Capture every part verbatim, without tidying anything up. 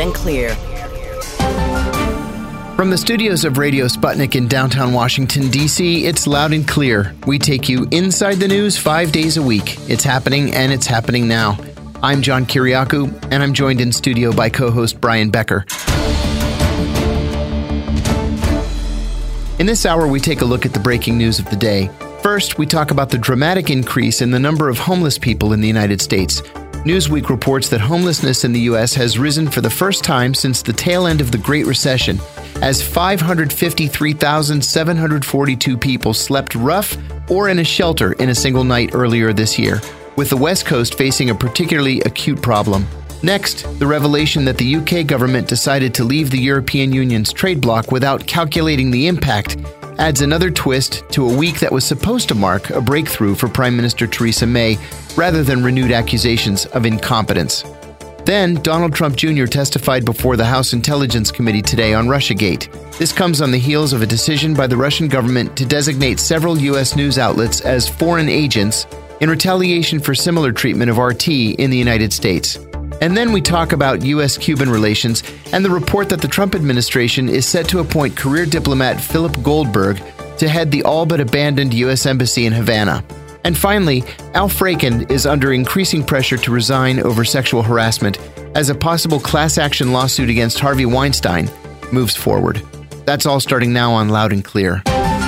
and Clear. From the studios of Radio Sputnik in downtown Washington, D C, it's Loud and Clear. We take you inside the news five days a week. It's happening, and it's happening now. I'm John Kiriakou, and I'm joined in studio by co-host Brian Becker. In this hour, we take a look at the breaking news of the day. First, we talk about the dramatic increase in the number of homeless people in the United States. Newsweek reports that homelessness in the U S has risen for the first time since the tail end of the Great Recession, as five hundred fifty-three thousand seven hundred forty-two people slept rough or in a shelter in a single night earlier this year, with the West Coast facing a particularly acute problem. Next, the revelation that the U K government decided to leave the European Union's trade bloc without calculating the impact adds another twist to a week that was supposed to mark a breakthrough for Prime Minister Theresa May, rather than renewed accusations of incompetence. Then, Donald Trump Junior testified before the House Intelligence Committee today on Russiagate. This comes on the heels of a decision by the Russian government to designate several U S news outlets as foreign agents in retaliation for similar treatment of R T in the United States. And then we talk about U S Cuban relations and the report that the Trump administration is set to appoint career diplomat Philip Goldberg to head the all but abandoned U S Embassy in Havana. And finally, Al Franken is under increasing pressure to resign over sexual harassment as a possible class action lawsuit against Harvey Weinstein moves forward. That's all starting now on Loud and Clear.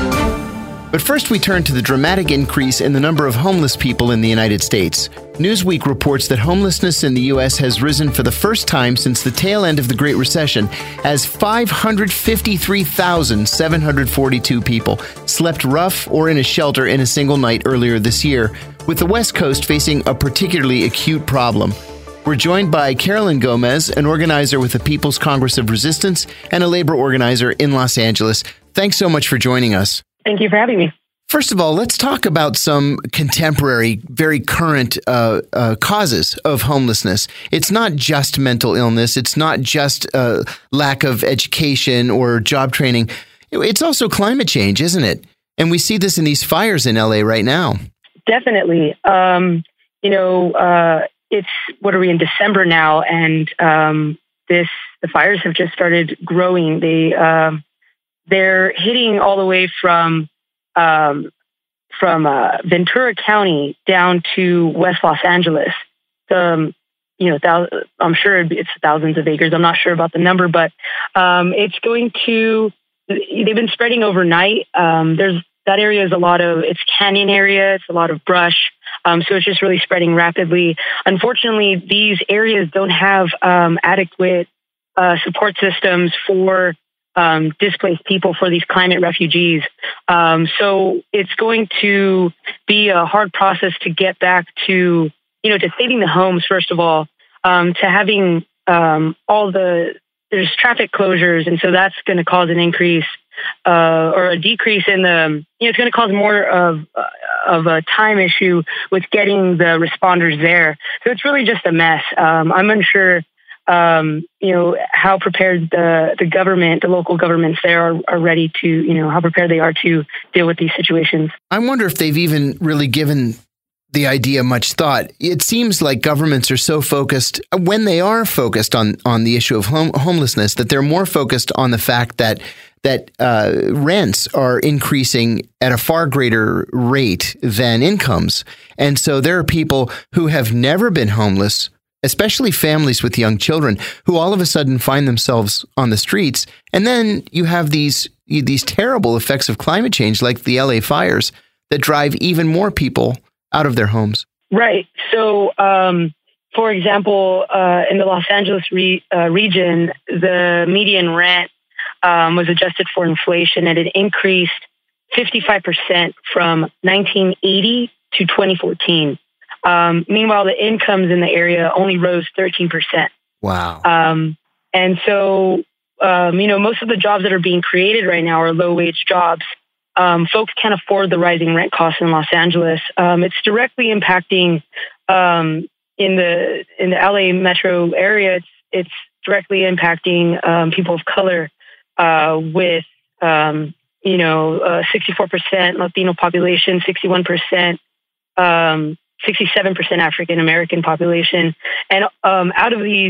But first, we turn to the dramatic increase in the number of homeless people in the United States. Newsweek reports that homelessness in the U S has risen for the first time since the tail end of the Great Recession, as five hundred fifty-three thousand seven hundred forty-two people slept rough or in a shelter in a single night earlier this year, with the West Coast facing a particularly acute problem. We're joined by Carolyn Gomez, an organizer with the People's Congress of Resistance and a labor organizer in Los Angeles. Thanks so much for joining us. Thank you for having me. First of all, let's talk about some contemporary, very current uh, uh, causes of homelessness. It's not just mental illness. It's not just uh, lack of education or job training. It's also climate change, isn't it? And we see this in these fires in L A right now. Definitely. Um, you know, uh, it's, what are we in December now? And um, this, the fires have just started growing. They, um, They're hitting all the way from um, from uh, Ventura County down to West Los Angeles. Um, you know, thou- I'm sure it's thousands of acres. I'm not sure about the number, but um, it's going to. They've been spreading overnight. Um, there's that area is a lot of it's canyon area. It's a lot of brush. Um, so it's just really spreading rapidly. Unfortunately, these areas don't have um, adequate uh, support systems for Um, displaced people, for these climate refugees. Um, so it's going to be a hard process to get back to, you know, to saving the homes, first of all, um, to having um, all the, there's traffic closures. And so that's going to cause an increase uh, or a decrease in the, you know, it's going to cause more of, uh, of a time issue with getting the responders there. So it's really just a mess. Um, I'm unsure Um, you know, how prepared the, the government, the local governments there are, are ready to, you know, how prepared they are to deal with these situations. I wonder if they've even really given the idea much thought. It seems like governments are so focused, when they are focused on, on the issue of home, homelessness, that they're more focused on the fact that that uh, rents are increasing at a far greater rate than incomes. And so there are people who have never been homeless, especially families with young children, who all of a sudden find themselves on the streets. And then you have these these terrible effects of climate change, like the L A fires, that drive even more people out of their homes. Right. So, um, for example, uh, in the Los Angeles re- uh, region, the median rent um, was adjusted for inflation, and it increased fifty-five percent from nineteen eighty to twenty fourteen. Um, meanwhile, the incomes in the area only rose thirteen percent. Wow. Um, and so, um, you know, most of the jobs that are being created right now are low-wage jobs. Um, folks can't afford the rising rent costs in Los Angeles. Um, it's directly impacting um, in the in the L A metro area. It's it's directly impacting um, people of color uh, with um, you know uh, sixty-four percent Latino population, sixty-one percent. Um, sixty-seven percent African American population. And um, out of these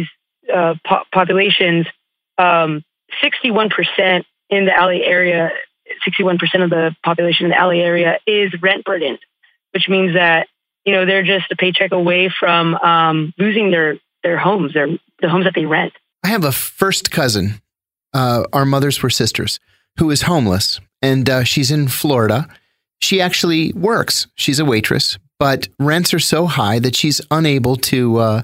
uh, po- populations, um, sixty-one percent in the L A area, sixty-one percent of the population in the L A area is rent burdened, which means that, you know, they're just a paycheck away from um, losing their, their homes, their the homes that they rent. I have a first cousin, uh, our mothers were sisters, who is homeless, and uh, she's in Florida. She actually works. She's a waitress, but rents are so high that she's unable to uh,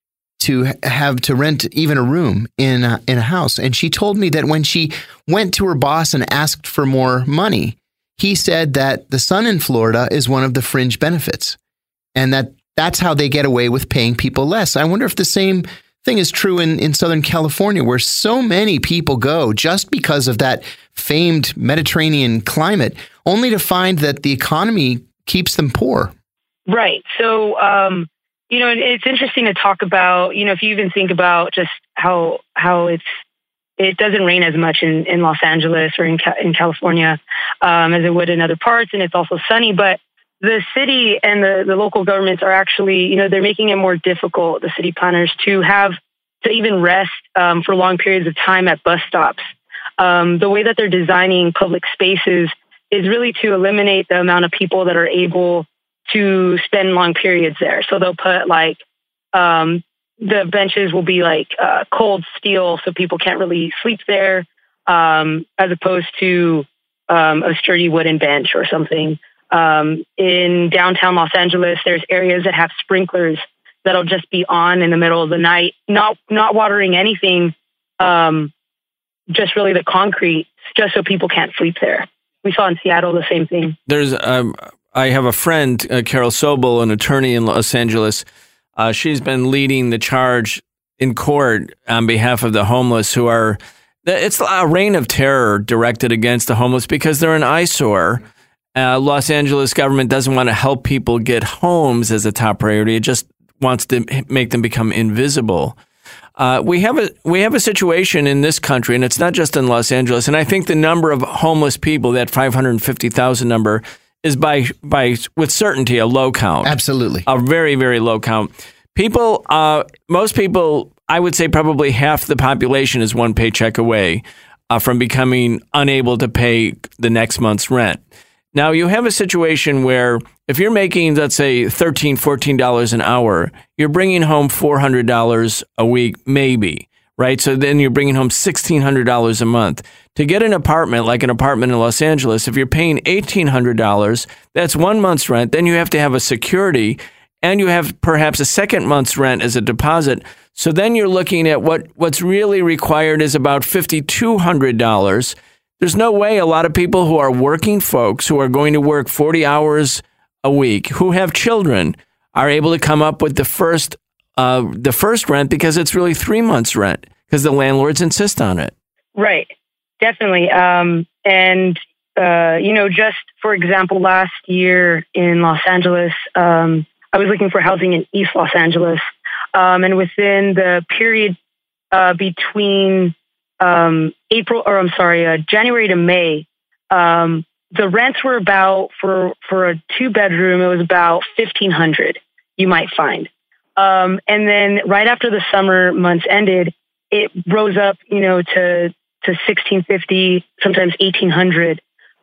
to have to rent even a room in a, in a house. And she told me that when she went to her boss and asked for more money, he said that the sun in Florida is one of the fringe benefits, and that that's how they get away with paying people less. I wonder if the same thing is true in, in Southern California, where so many people go just because of that famed Mediterranean climate, only to find that the economy keeps them poor. Right. So, um, you know, it's interesting to talk about, you know, if you even think about just how how it's it doesn't rain as much in, in Los Angeles or in in California um, as it would in other parts, and it's also sunny, but the city and the, the local governments are actually, you know, they're making it more difficult, the city planners, to have to even rest um, for long periods of time at bus stops. Um, the way that they're designing public spaces is really to eliminate the amount of people that are able to spend long periods there. So they'll put like, um, the benches will be like uh, cold steel, so people can't really sleep there, um, as opposed to um, a sturdy wooden bench or something. Um, in downtown Los Angeles, there's areas that have sprinklers that'll just be on in the middle of the night, not not watering anything, um, just really the concrete, just so people can't sleep there. We saw in Seattle the same thing. There's, um, I have a friend, uh, Carol Sobel, an attorney in Los Angeles. Uh, she's been leading the charge in court on behalf of the homeless who are, it's a reign of terror directed against the homeless because they're an eyesore. Uh, Los Angeles government doesn't want to help people get homes as a top priority. It just wants to make them become invisible. Uh, we have a we have a situation in this country, and it's not just in Los Angeles. And I think the number of homeless people, that five hundred fifty thousand number, is by by with certainty a low count. Absolutely, a very very low count. People, uh, most people, I would say probably half the population is one paycheck away uh, from becoming unable to pay the next month's rent. Now, you have a situation where if you're making, let's say, thirteen dollars, fourteen dollars an hour, you're bringing home four hundred dollars a week, maybe, right? So then you're bringing home sixteen hundred dollars a month. To get an apartment, like an apartment in Los Angeles, if you're paying eighteen hundred dollars, that's one month's rent. Then you have to have a security, and you have perhaps a second month's rent as a deposit. So then you're looking at what, what's really required is about five thousand two hundred dollars. There's no way a lot of people who are working folks who are going to work forty hours a week, who have children, are able to come up with the first uh, the first rent because it's really three months rent because the landlords insist on it. Right. Definitely. Um, and, uh, you know, just for example, last year in Los Angeles, um, I was looking for housing in East Los Angeles. Um, and within the period uh, between Um, April, or I'm sorry, uh, January to May, um, the rents were about, for, for a two bedroom, it was about fifteen hundred, you might find. Um, and then right after the summer months ended, it rose up, you know, to, to sixteen fifty, sometimes eighteen hundred.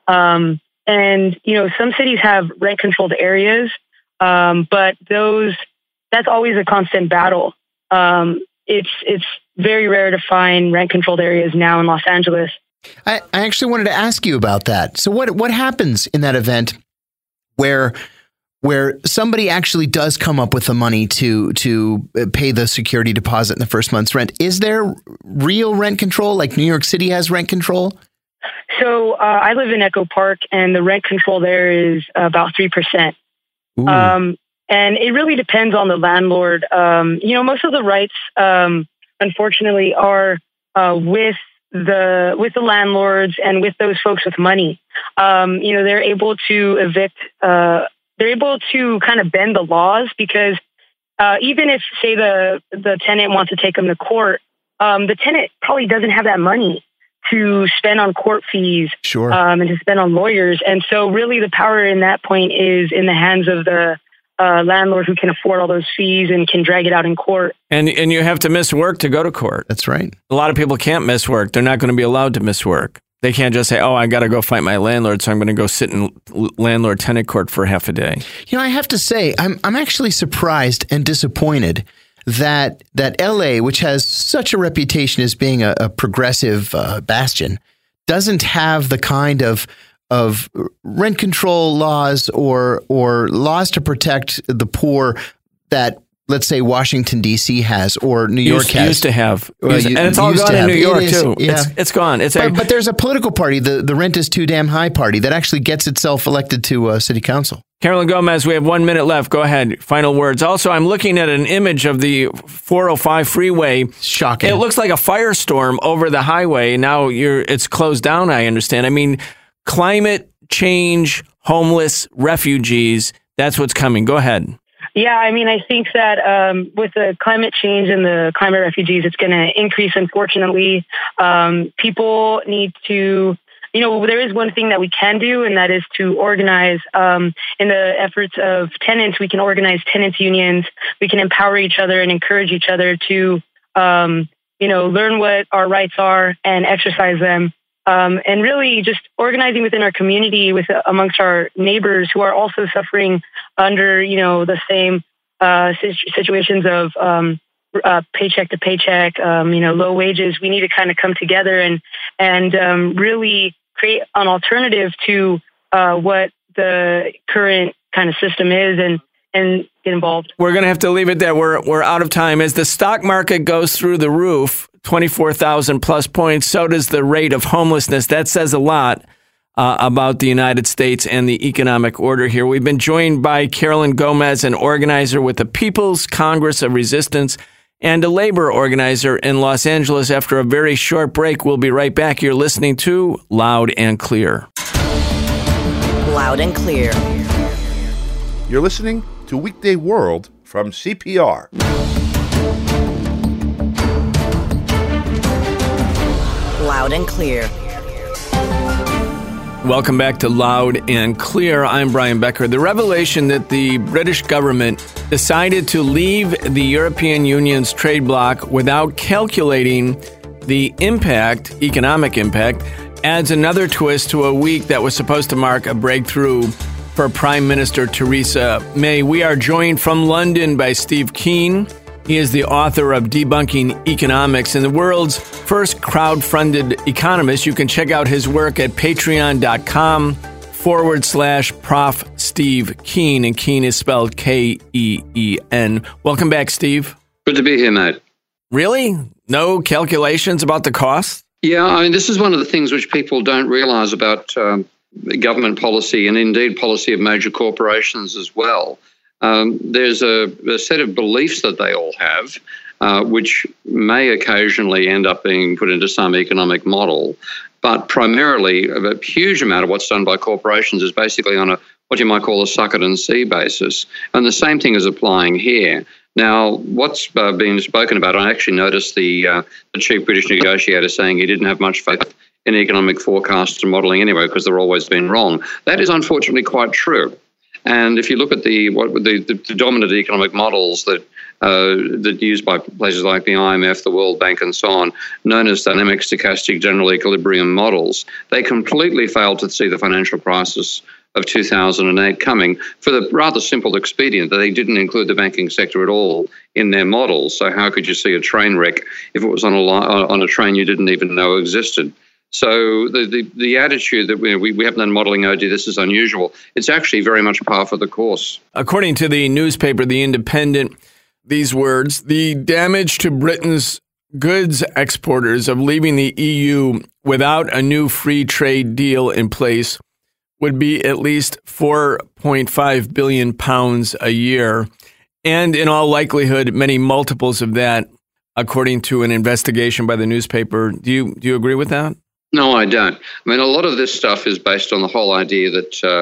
Um, and, you know, some cities have rent controlled areas, um, but those, that's always a constant battle. Um, it's, it's, very rare to find rent-controlled areas now in Los Angeles. I, I actually wanted to ask you about that. So what what happens in that event where where somebody actually does come up with the money to to pay the security deposit in the first month's rent? Is there real rent control, like New York City has rent control? So uh, I live in Echo Park, and the rent control there is about three percent. Um, and it really depends on the landlord. Um, you know, most of the rights Um, unfortunately, are uh, with the with the landlords and with those folks with money. Um, you know, they're able to evict. Uh, they're able to kind of bend the laws because uh, even if, say, the the tenant wants to take them to court, um, the tenant probably doesn't have that money to spend on court fees, sure, um, and to spend on lawyers. And so, really, the power in that point is in the hands of the uh, landlord who can afford all those fees and can drag it out in court. And and you have to miss work to go to court. That's right. A lot of people can't miss work. They're not going to be allowed to miss work. They can't just say, oh, I got to go fight my landlord, so I'm going to go sit in landlord-tenant court for half a day. You know, I have to say, I'm I'm actually surprised and disappointed that that L A, which has such a reputation as being a, a progressive uh, bastion, doesn't have the kind of of rent control laws or or laws to protect the poor that, let's say, Washington, D C has, or New York used, has. Used to have. Well, used, and it's all gone in New York, is, too. Yeah. It's, it's gone. It's but, a, but there's a political party, the, the rent is too damn high party, that actually gets itself elected to uh, city council. Carolyn Gomez, we have one minute left. Go ahead. Final words. Also, I'm looking at an image of the four oh five freeway. Shocking. It looks like a firestorm over the highway. Now you're it's closed down, I understand. I mean, climate change, homeless, refugees, that's what's coming. Go ahead. Yeah, I mean, I think that um, with the climate change and the climate refugees, it's going to increase, unfortunately. Um, people need to, you know, there is one thing that we can do, and that is to organize um, in the efforts of tenants. We can organize tenants unions. We can empower each other and encourage each other to, um, you know, learn what our rights are and exercise them. Um, and really just organizing within our community with uh, amongst our neighbors who are also suffering under, you know, the same uh, situations of um, uh, paycheck to paycheck, um, you know, low wages. We need to kind of come together and and um, really create an alternative to uh, what the current kind of system is and and get involved. We're going to have to leave it there. We're we're out of time. As the stock market goes through the roof, twenty-four thousand plus points, so does the rate of homelessness. That says a lot uh, about the United States and the economic order here. We've been joined by Carolyn Gomez, an organizer with the People's Congress of Resistance and a labor organizer in Los Angeles. After a very short break, we'll be right back. You're listening to Loud and Clear. Loud and Clear. You're listening to Weekday World from C P R. Loud and Clear. Welcome back to Loud and Clear. I'm Brian Becker. The revelation that the British government decided to leave the European Union's trade bloc without calculating the impact, economic impact, adds another twist to a week that was supposed to mark a breakthrough for Prime Minister Theresa May. We are joined from London by Steve Keen. He is the author of Debunking Economics and the world's first crowd-funded economist. You can check out his work at patreon.com forward slash Prof Steve Keen, and Keen is spelled K E E N. Welcome back, Steve. Good to be here, mate. Really? No calculations about the cost? Yeah, I mean, this is one of the things which people don't realize about um, government policy and indeed policy of major corporations as well. Um, there's a, a set of beliefs that they all have, uh, which may occasionally end up being put into some economic model, but primarily a huge amount of what's done by corporations is basically on a what you might call a suck it and see basis. And the same thing is applying here. Now, what's uh, being spoken about, I actually noticed the, uh, the chief British negotiator saying he didn't have much faith in economic forecasts and modelling anyway because they're always been wrong. That is unfortunately quite true. And if you look at the what the, the, the dominant economic models that uh, that are used by places like the I M F, the World Bank, and so on, known as dynamic, stochastic, general equilibrium models, they completely failed to see the financial crisis of two thousand eight coming for the rather simple expedient that they didn't include the banking sector at all in their models. So how could you see a train wreck if it was on a on a train you didn't even know existed? So the, the, the attitude that we, we haven't done modelling, oh, gee, this is unusual, it's actually very much par for the course. According to the newspaper, The Independent, these words, the damage to Britain's goods exporters of leaving the E U without a new free trade deal in place would be at least four point five billion pounds a year. And in all likelihood, many multiples of that, according to an investigation by the newspaper. Do you do you agree with that? No, I don't. I mean, a lot of this stuff is based on the whole idea that uh,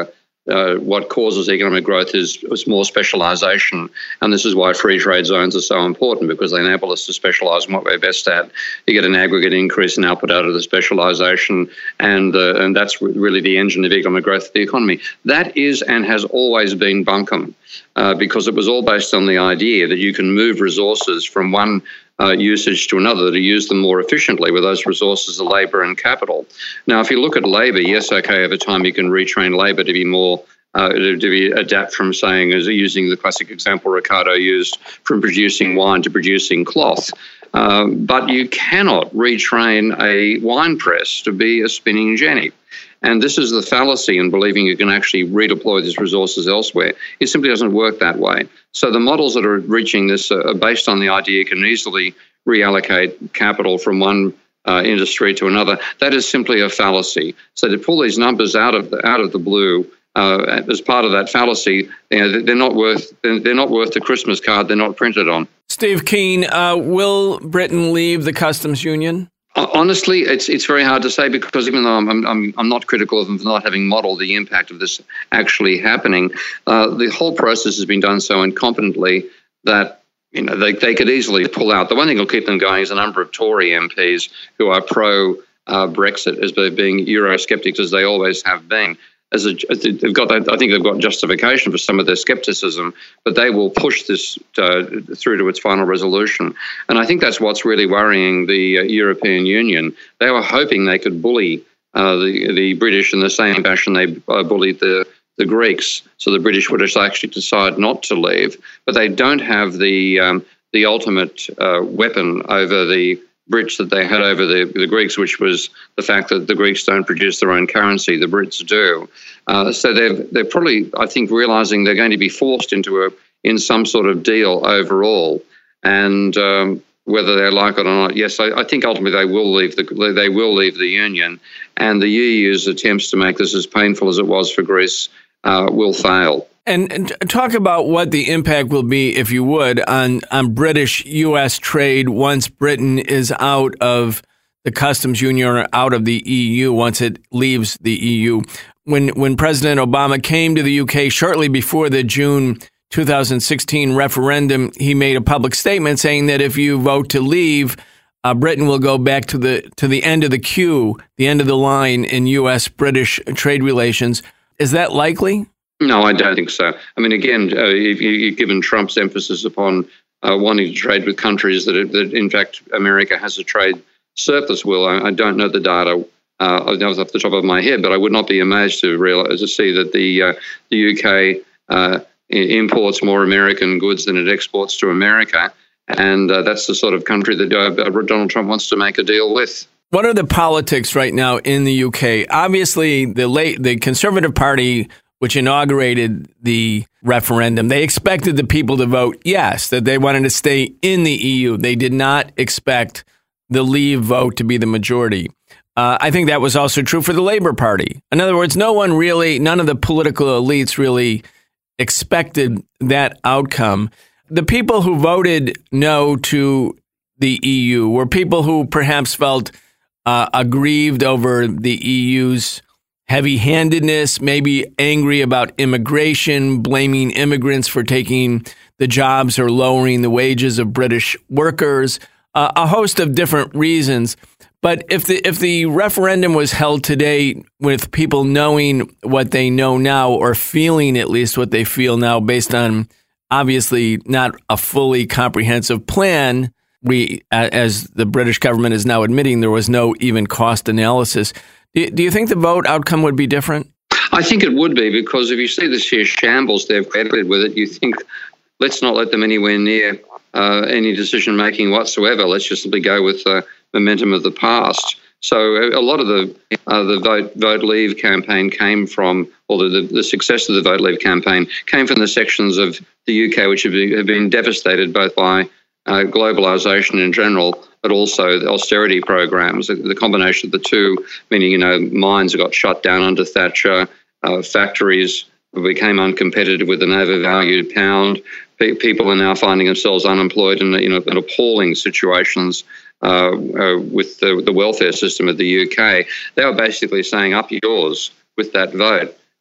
uh, what causes economic growth is, is more specialisation, and this is why free trade zones are so important, because they enable us to specialise in what we're best at. You get an aggregate increase in output out of the specialisation, and uh, and that's really the engine of economic growth of the economy. That is and has always been bunkum, uh, because it was all based on the idea that you can move resources from one Uh, usage to another to use them more efficiently, where those resources are labour and capital. Now, if you look at labour, yes, okay, over time you can retrain labour to be more, uh, to, to be adapt from saying, as using the classic example Ricardo used, from producing wine to producing cloth. Um, but you cannot retrain a wine press to be a spinning jenny. And this is the fallacy in believing you can actually redeploy these resources elsewhere. It simply doesn't work that way. So the models that are reaching this are based on the idea you can easily reallocate capital from one uh, industry to another. That is simply a fallacy. So to pull these numbers out of the, out of the blue uh, as part of that fallacy, you know, they're not worth they're not worth the Christmas card they're not printed on. Steve Keen, uh, will Britain leave the customs union? Honestly, it's it's very hard to say, because even though I'm I'm I'm not critical of them for not having modelled the impact of this actually happening, uh, the whole process has been done so incompetently that you know they they could easily pull out. The one thing that'll keep them going is a number of Tory M Ps who are pro uh, Brexit, as being Eurosceptics as they always have been. As, a, as they've got, I think they've got justification for some of their scepticism, but they will push this uh, through to its final resolution. And I think that's what's really worrying the uh, European Union. They were hoping they could bully uh, the the British in the same fashion they uh, bullied the the Greeks, so the British would actually decide not to leave. But they don't have the um, the ultimate uh, weapon over the bridge that they had over the, the Greeks, which was the fact that the Greeks don't produce their own currency, the Brits do. Uh, so they're they're probably, I think, realising they're going to be forced into a in some sort of deal overall, and um, whether they like it or not, yes, I, I think ultimately they will leave the they will leave the Union, and the E U's attempts to make this as painful as it was for Greece uh, will fail. And, and talk about what the impact will be, if you would, on, on British U S trade once Britain is out of the customs union or out of the E U, once it leaves the E U. When when President Obama came to the U K shortly before the June two thousand sixteen referendum, he made a public statement saying that if you vote to leave, uh, Britain will go back to the to the end of the queue, the end of the line in U S British trade relations. Is that likely? No, I don't think so. I mean, again, uh, if you, given Trump's emphasis upon uh, wanting to trade with countries that, that, in fact, America has a trade surplus with, I, I don't know the data uh, off the top of my head, but I would not be amazed to realize to see that the uh, the U K uh, imports more American goods than it exports to America, and uh, that's the sort of country that uh, Donald Trump wants to make a deal with. What are the politics right now in the U K? Obviously, the late the Conservative Party, which inaugurated the referendum, they expected the people to vote yes, that they wanted to stay in the E U. They did not expect the leave vote to be the majority. Uh, I think that was also true for the Labour Party. In other words, no one really, none of the political elites really expected that outcome. The people who voted no to the E U were people who perhaps felt uh, aggrieved over the E U's heavy-handedness, maybe angry about immigration, blaming immigrants for taking the jobs or lowering the wages of British workers, uh, a host of different reasons. But if the if the referendum was held today with people knowing what they know now, or feeling at least what they feel now, based on obviously not a fully comprehensive plan, we, as the British government is now admitting, there was no even cost analysis. Do you think the vote outcome would be different? I think it would be, because if you see the sheer shambles they've created with it, you think, let's not let them anywhere near uh, any decision-making whatsoever. Let's just simply go with the momentum of the past. So a lot of the uh, the vote vote leave campaign came from, or the, the success of the vote leave campaign came from the sections of the U K which have been, have been devastated both by uh, globalisation in general, but also the austerity programs, the, the combination of the two, meaning, you know, mines got shut down under Thatcher, uh, factories became uncompetitive with an overvalued pound. Pe- people are now finding themselves unemployed in, you know, in appalling situations uh, uh, with the, the welfare system of the U K. They were basically saying, up yours with that vote.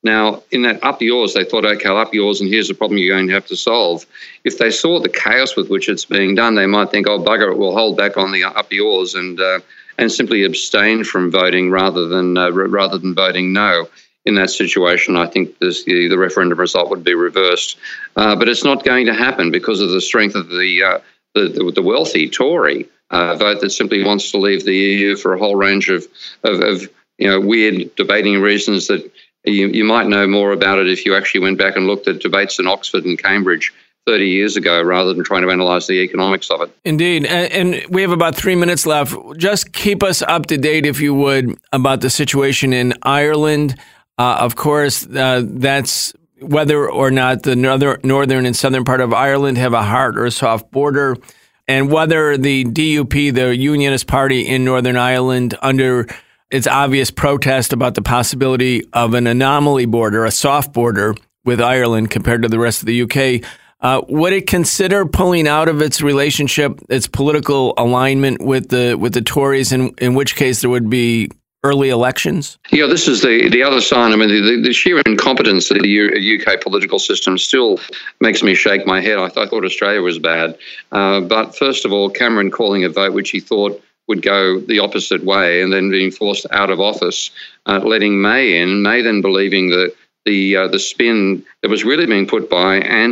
Now, in that up yours, they thought, okay, up yours, and here's the problem you're going to have to solve. If they saw the chaos with which it's being done, they might think, oh, bugger it, we'll hold back on the up yours and uh, and simply abstain from voting rather than uh, rather than voting no. In that situation, I think this, the, the referendum result would be reversed. Uh, but it's not going to happen because of the strength of the uh, the, the, the wealthy Tory uh, vote that simply wants to leave the E U for a whole range of, of, of you know weird debating reasons that you, you might know more about it if you actually went back and looked at debates in Oxford and Cambridge thirty years ago rather than trying to analyse the economics of it. Indeed. And, and we have about three minutes left. Just keep us up to date, if you would, about the situation in Ireland. Uh, of course, uh, that's whether or not the northern, northern and southern part of Ireland have a hard or a soft border, and whether the D U P, the Unionist Party in Northern Ireland, under its obvious protest about the possibility of an anomaly border, a soft border with Ireland compared to the rest of the U K, uh, would it consider pulling out of its relationship, its political alignment with the with the Tories, in, in which case there would be early elections? Yeah, this is the, the other sign. I mean, the, the sheer incompetence of the U, U K political system still makes me shake my head. I, I thought Australia was bad. Uh, but first of all, Cameron calling a vote which he thought would go the opposite way and then being forced out of office, uh, letting May in, May then believing that the, uh, the spin that was really being put by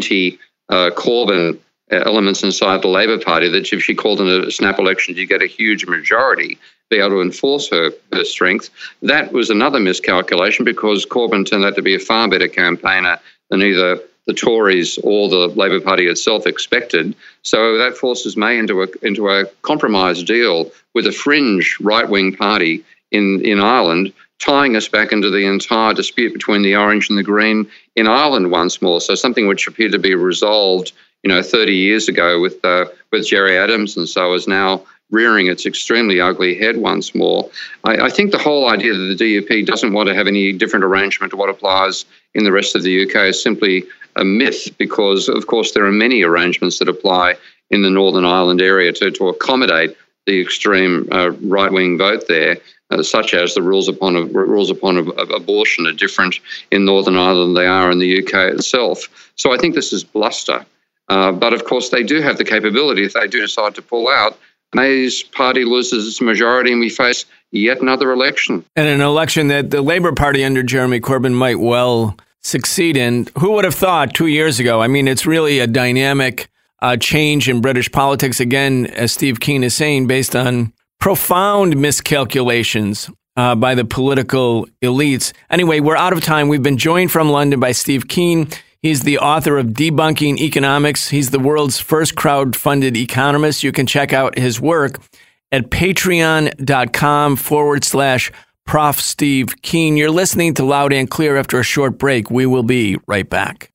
anti-Corbyn uh, elements inside the Labor Party, that if she called in a snap election, you get a huge majority, be able to enforce her, her strength. That was another miscalculation because Corbyn turned out to be a far better campaigner than either the Tories or the Labor Party itself expected. So that forces May into a into a compromise deal with a fringe right-wing party in, in Ireland, tying us back into the entire dispute between the orange and the green in Ireland once more. So something which appeared to be resolved, you know, thirty years ago with uh, with Gerry Adams and so is now rearing its extremely ugly head once more. I, I think the whole idea that the D U P doesn't want to have any different arrangement to what applies in the rest of the U K is simply a myth because, of course, there are many arrangements that apply in the Northern Ireland area to, to accommodate the extreme uh, right-wing vote there, uh, such as the rules upon, rules upon abortion are different in Northern Ireland than they are in the U K itself. So I think this is bluster. Uh, but, of course, they do have the capability, if they do decide to pull out, May's party loses its majority and we face yet another election. And an election that the Labour Party under Jeremy Corbyn might well succeed in. Who would have thought two years ago? I mean, it's really a dynamic uh, change in British politics, again, as Steve Keen is saying, based on profound miscalculations uh, by the political elites. Anyway, we're out of time. We've been joined from London by Steve Keen. He's the author of Debunking Economics. He's the world's first crowd-funded economist. You can check out his work at patreon.com forward slash Prof. Steve Keen. You're listening to Loud and Clear. After a short break, we will be right back.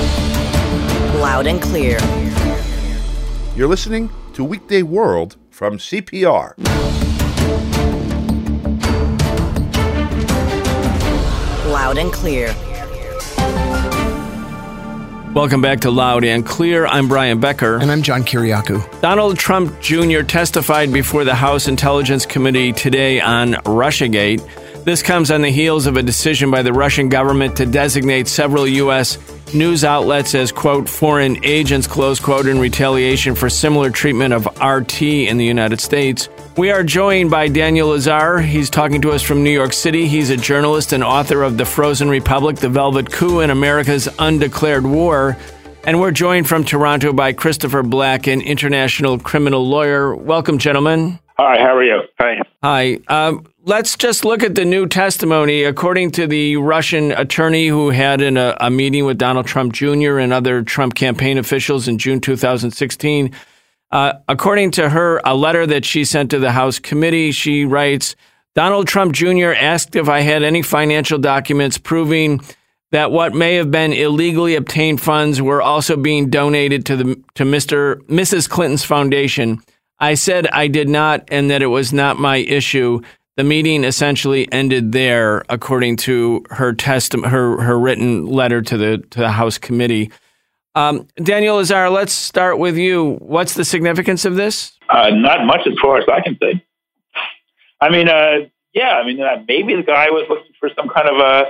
Loud and Clear. You're listening to Weekday World from C P R. Loud and Clear. Welcome back to Loud and Clear. I'm Brian Becker. And I'm John Kiriakou. Donald Trump Junior testified before the House Intelligence Committee today on Russiagate. This comes on the heels of a decision by the Russian government to designate several U S news outlets as, quote, foreign agents, close quote, in retaliation for similar treatment of R T in the United States. We are joined by Daniel Lazare. He's talking to us from New York City. He's a journalist and author of The Frozen Republic, The Velvet Coup, and America's Undeclared War. And we're joined from Toronto by Christopher Black, an international criminal lawyer. Welcome, gentlemen. Hi, how are you? Hi. Hi. Uh, let's just look at the new testimony. According to the Russian attorney who had in a, a meeting with Donald Trump Junior and other Trump campaign officials in June two thousand sixteen, Uh, according to her, a letter that she sent to the House committee, she writes, Donald Trump Junior asked if I had any financial documents proving that what may have been illegally obtained funds were also being donated to the to Mister Missus Clinton's foundation. I said I did not and that it was not my issue. The meeting essentially ended there, according to her testi- her her written letter to the to the House committee. Um, Daniel Lazare, let's start with you. What's the significance of this? Uh, not much as far as I can say. I mean, uh, yeah, I mean, uh, maybe the guy was looking for some kind of a,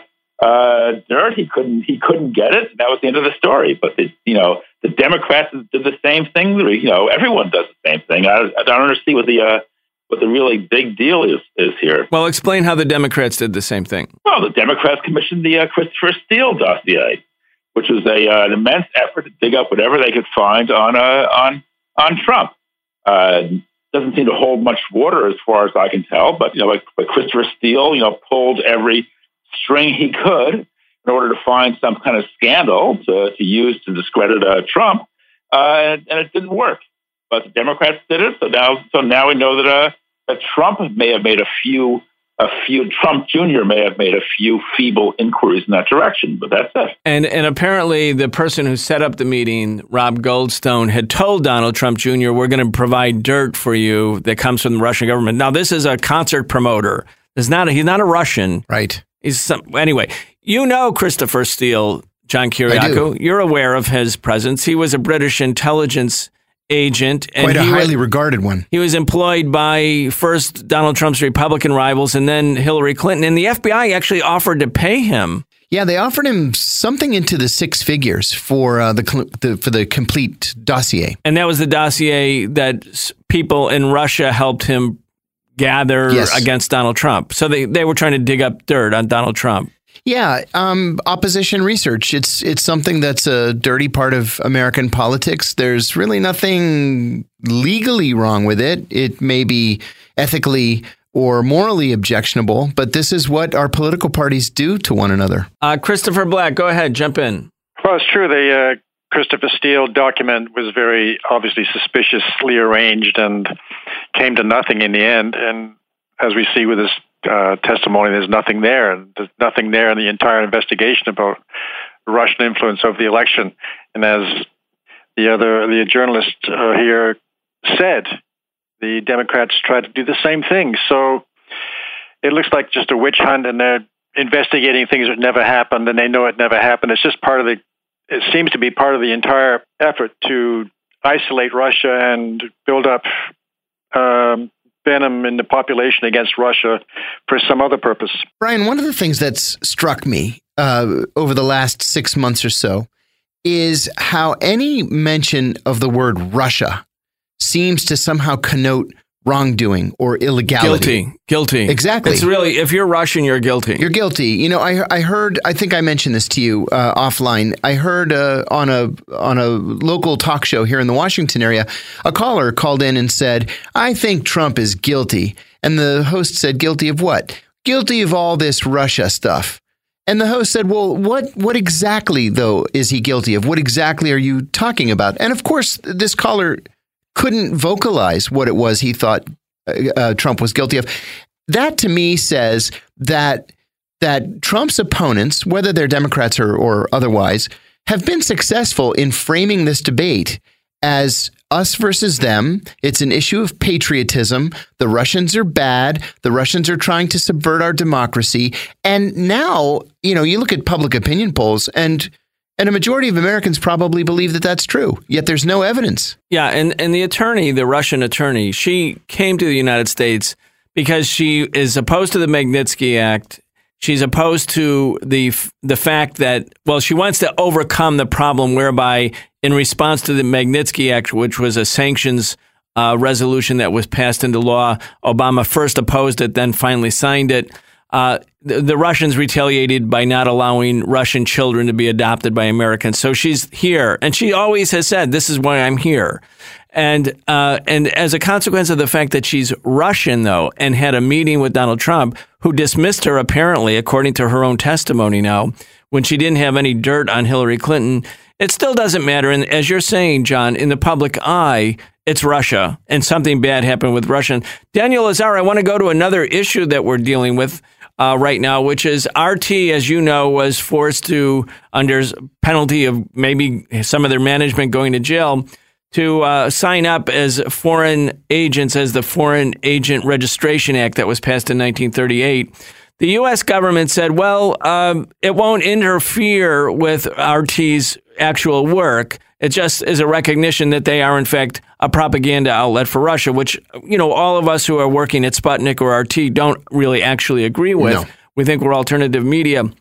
uh, dirt. He couldn't he couldn't get it. And that was the end of the story. But the, you know, the Democrats did the same thing. You know, everyone does the same thing. I, I don't understand what the uh, what the really big deal is is here. Well, explain how the Democrats did the same thing. Well, the Democrats commissioned the uh, Christopher Steele dossier, which was a uh, an immense effort to dig up whatever they could find on uh, on on Trump. Uh, doesn't seem to hold much water as far as I can tell, but you know, like, like Christopher Steele, you know, pulled every string he could in order to find some kind of scandal to, to use to discredit uh, Trump, uh, and, and it didn't work. But the Democrats did it, so now so now we know that uh, that Trump may have made a few. A few Trump Junior may have made a few feeble inquiries in that direction, but that's it. And and apparently the person who set up the meeting, Rob Goldstone, had told Donald Trump Junior, we're going to provide dirt for you that comes from the Russian government. Now, this is a concert promoter. It's not a, he's not a Russian. Right. He's some, anyway, you know Christopher Steele, John Kiriakou. You're aware of his presence. He was a British intelligence agent. And Quite a he highly was, regarded one. He was employed by first Donald Trump's Republican rivals and then Hillary Clinton. And the F B I actually offered to pay him. Yeah, they offered him something into the six figures for uh, the, the for the complete dossier. And that was the dossier that people in Russia helped him gather yes. against Donald Trump. So they, they were trying to dig up dirt on Donald Trump. Yeah, um, opposition research. It's it's something that's a dirty part of American politics. There's really nothing legally wrong with it. It may be ethically or morally objectionable, but this is what our political parties do to one another. Uh, Christopher Black, go ahead, jump in. Well, it's true. The uh, Christopher Steele document was very obviously suspiciously arranged and came to nothing in the end. And as we see with this Uh, testimony, there's nothing there, and there's nothing there in the entire investigation about Russian influence over the election. And as the other, the journalist uh, here said, the Democrats tried to do the same thing. So it looks like just a witch hunt, and they're investigating things that never happened, and they know it never happened. It's just part of the. It seems to be part of the entire effort to isolate Russia and build up Um, venom in the population against Russia for some other purpose. Brian, one of the things that's struck me uh, over the last six months or so is how any mention of the word Russia seems to somehow connote wrongdoing or illegality. Guilty. Guilty. Exactly. It's really, if you're Russian, you're guilty. You're guilty. You know, I I heard, I think I mentioned this to you uh, offline. I heard uh, on a on a local talk show here in the Washington area, a caller called in and said, I think Trump is guilty. And the host said, guilty of what? Guilty of all this Russia stuff. And the host said, well, what what exactly, though, is he guilty of? What exactly are you talking about? And of course, this caller couldn't vocalize what it was he thought uh, Trump was guilty of. That to me says that that Trump's opponents, whether they're Democrats or, or otherwise, have been successful in framing this debate as us versus them. It's an issue of patriotism. The Russians are bad. The Russians are trying to subvert our democracy. And now, you know, you look at public opinion polls and And a majority of Americans probably believe that that's true, yet there's no evidence. Yeah, and, and the attorney, the Russian attorney, she came to the United States because she is opposed to the Magnitsky Act. She's opposed to the the fact that, well, she wants to overcome the problem whereby in response to the Magnitsky Act, which was a sanctions uh, resolution that was passed into law, Obama first opposed it, then finally signed it. Uh, the, the Russians retaliated by not allowing Russian children to be adopted by Americans. So she's here, and she always has said, "This is why I'm here." And uh, and as a consequence of the fact that she's Russian, though, and had a meeting with Donald Trump, who dismissed her apparently, according to her own testimony now, when she didn't have any dirt on Hillary Clinton, it still doesn't matter. And as you're saying, John, in the public eye, it's Russia, and something bad happened with Russia. Daniel Lazar, I want to go to another issue that we're dealing with Uh, right now, which is R T, as you know, was forced to, under penalty of maybe some of their management going to jail, to uh, sign up as foreign agents, as the Foreign Agent Registration Act that was passed in nineteen thirty-eight. The U S government said, well, um, it won't interfere with R T's actual work. It just is a recognition that they are, in fact, a propaganda outlet for Russia, which, you know, all of us who are working at Sputnik or R T don't really actually agree with. No. We think we're alternative media.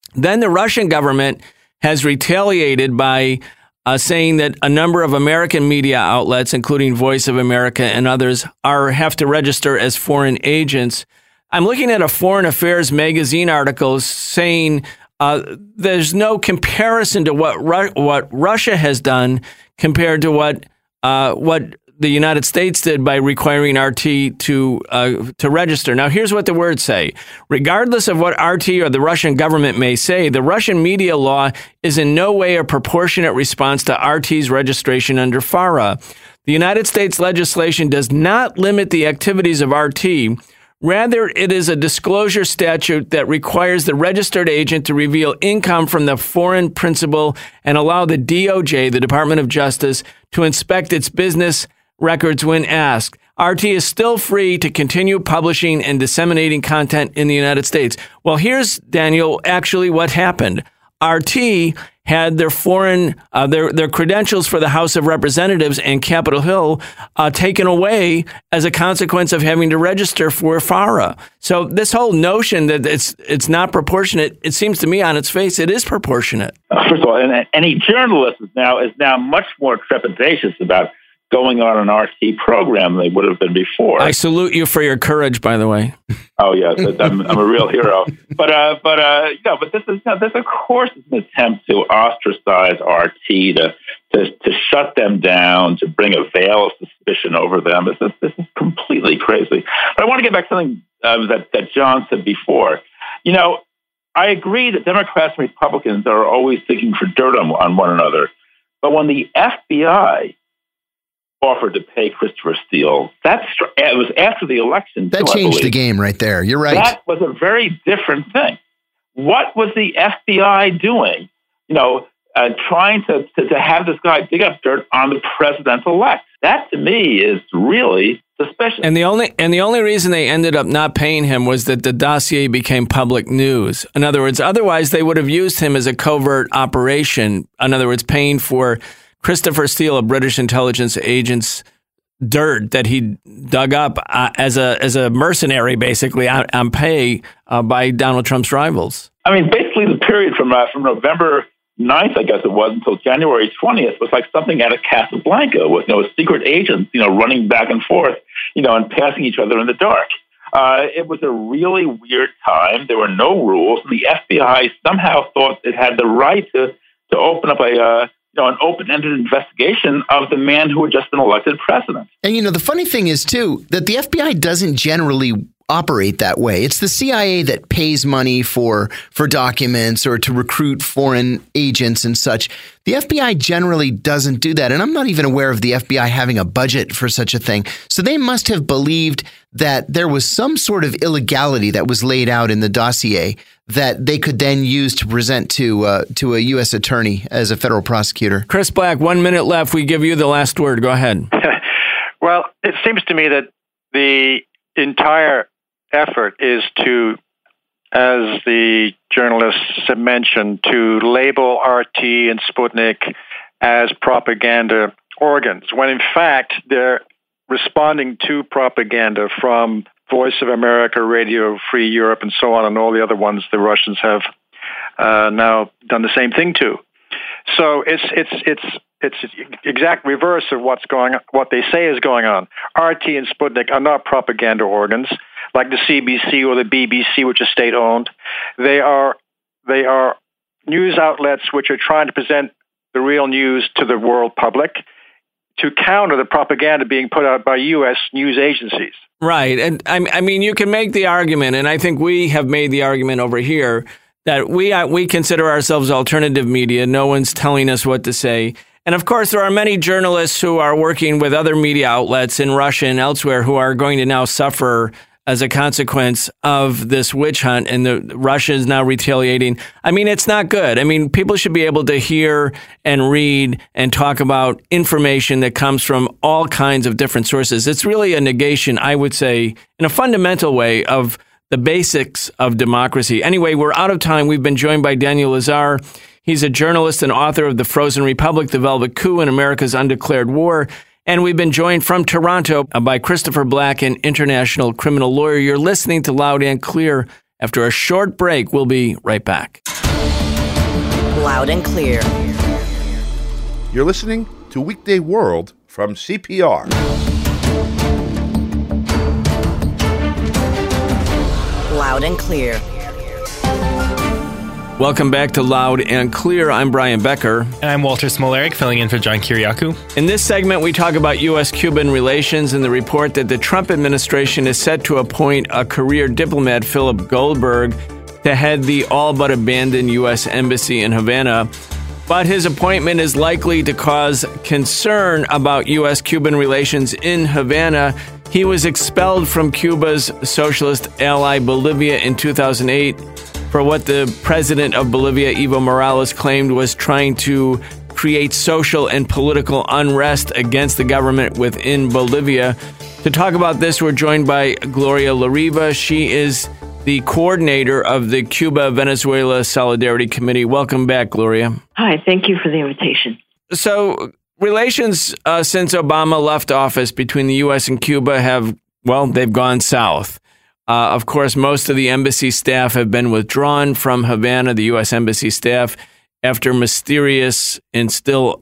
Then the Russian government has retaliated by uh, saying that a number of American media outlets, including Voice of America and others, are have to register as foreign agents. I'm looking at a Foreign Affairs magazine article saying uh, there's no comparison to what Ru- what Russia has done compared to what uh, what the United States did by requiring R T to uh, to register. Now, here's what the words say. Regardless of what R T or the Russian government may say, the Russian media law is in no way a proportionate response to R T's registration under FARA. The United States legislation does not limit the activities of R T. Rather, it is a disclosure statute that requires the registered agent to reveal income from the foreign principal and allow the D O J, the Department of Justice, to inspect its business records when asked. R T is still free to continue publishing and disseminating content in the United States. Well, here's, Daniel, actually what happened. R T had their foreign, uh, their their credentials for the House of Representatives and Capitol Hill uh, taken away as a consequence of having to register for FARA. So this whole notion that it's it's not proportionate, it seems to me on its face, it is proportionate. First of all, and any journalist is now is now much more trepidatious about going on an R T program than they would have been before. I salute you for your courage, by the way. Oh yes, I'm, I'm a real hero. But uh, but uh, you know, but this is you know, this of course is an attempt to ostracize R T, to to to shut them down, to bring a veil of suspicion over them. This is this is completely crazy. But I want to get back to something uh, that that John said before. You know, I agree that Democrats and Republicans are always digging for dirt on, on one another. But when the F B I offered to pay Christopher Steele, that's it was after the election. That too, changed the game right there. You're right. That was a very different thing. What was the F B I doing? You know, uh, trying to, to to have this guy dig up dirt on the president-elect. That to me is really suspicious. And the only and the only reason they ended up not paying him was that the dossier became public news. In other words, otherwise they would have used him as a covert operation. In other words, paying for Christopher Steele, a British intelligence agent's dirt that he dug up uh, as a as a mercenary, basically on, on pay uh, by Donald Trump's rivals. I mean, basically the period from uh, from November ninth, I guess it was, until January twentieth was like something out of Casablanca with you know secret agents, you know, running back and forth, you know, and passing each other in the dark. Uh, it was a really weird time. There were no rules, and the F B I somehow thought it had the right to to open up a uh, you know, an open-ended investigation of the man who had just been elected president. And, you know, the funny thing is, too, that the F B I doesn't generally operate that way. It's the C I A that pays money for for documents or to recruit foreign agents and such. The F B I generally doesn't do that. And I'm not even aware of the F B I having a budget for such a thing. So they must have believed that there was some sort of illegality that was laid out in the dossier that they could then use to present to uh, to a U S attorney as a federal prosecutor. Chris Black, one minute left. We give you the last word. Go ahead. Well, it seems to me that the entire effort is to, as the journalists have mentioned, to label R T and Sputnik as propaganda organs, when in fact they're responding to propaganda from Voice of America, Radio Free Europe, and so on, and all the other ones the Russians have uh, now done the same thing to. So it's it's it's it's exact reverse of what's going on, what they say is going on. R T and Sputnik are not propaganda organs like the C B C or the B B C, which are state-owned. They are they are news outlets which are trying to present the real news to the world public to counter the propaganda being put out by U S news agencies. Right. And I, I mean, you can make the argument, and I think we have made the argument over here, that we uh, we consider ourselves alternative media. No one's telling us what to say. And of course, there are many journalists who are working with other media outlets in Russia and elsewhere who are going to now suffer as a consequence of this witch hunt, and the Russia is now retaliating. I mean, it's not good. I mean, people should be able to hear and read and talk about information that comes from all kinds of different sources. It's really a negation, I would say, in a fundamental way, of the basics of democracy. Anyway, we're out of time. We've been joined by Daniel Lazare. He's a journalist and author of The Frozen Republic, The Velvet Coup, and America's Undeclared War. And we've been joined from Toronto by Christopher Black, an international criminal lawyer. You're listening to Loud and Clear. After a short break, we'll be right back. Loud and clear. You're listening to Weekday World from C P R. Loud and clear. Welcome back to Loud and Clear. I'm Brian Becker. And I'm Walter Smolarek, filling in for John Kiriakou. In this segment, we talk about U S Cuban relations and the report that the Trump administration is set to appoint a career diplomat, Philip Goldberg, to head the all-but-abandoned U S Embassy in Havana. But his appointment is likely to cause concern about U S Cuban relations in Havana. He was expelled from Cuba's socialist ally Bolivia in two thousand eight for what the president of Bolivia, Evo Morales, claimed was trying to create social and political unrest against the government within Bolivia. To talk about this, we're joined by Gloria La Riva. She is the coordinator of the Cuba-Venezuela Solidarity Committee. Welcome back, Gloria. Hi, thank you for the invitation. So, relations uh, since Obama left office between the U S and Cuba have, well, they've gone south. Uh, of course, most of the embassy staff have been withdrawn from Havana, the U S embassy staff, after mysterious and still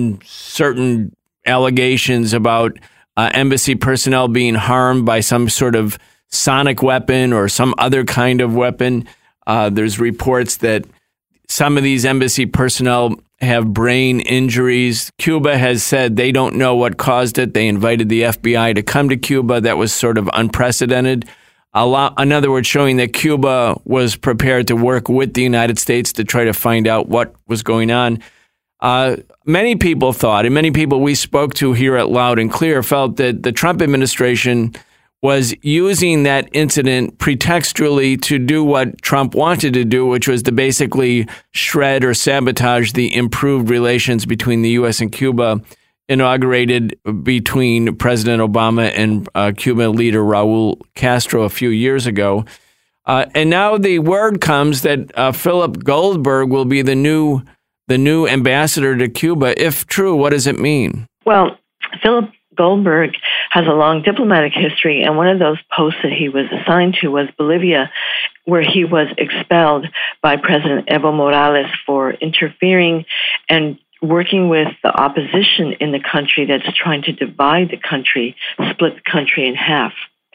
uncertain allegations about uh, embassy personnel being harmed by some sort of sonic weapon or some other kind of weapon. Uh, there's reports that some of these embassy personnel have brain injuries. Cuba has said they don't know what caused it. They invited the F B I to come to Cuba. That was sort of unprecedented. A lot, in other words, showing that Cuba was prepared to work with the United States to try to find out what was going on. Uh, many people thought, and many people we spoke to here at Loud and Clear felt that the Trump administration was using that incident pretextually to do what Trump wanted to do, which was to basically shred or sabotage the improved relations between the U S and Cuba inaugurated between President Obama and uh, Cuban leader Raul Castro a few years ago. Uh, and now the word comes that uh, Philip Goldberg will be the new the new ambassador to Cuba. If true, what does it mean? Well, Philip Goldberg has a long diplomatic history, and one of those posts that he was assigned to was Bolivia, where he was expelled by President Evo Morales for interfering and working with the opposition in the country that's trying to divide the country, split the country in half.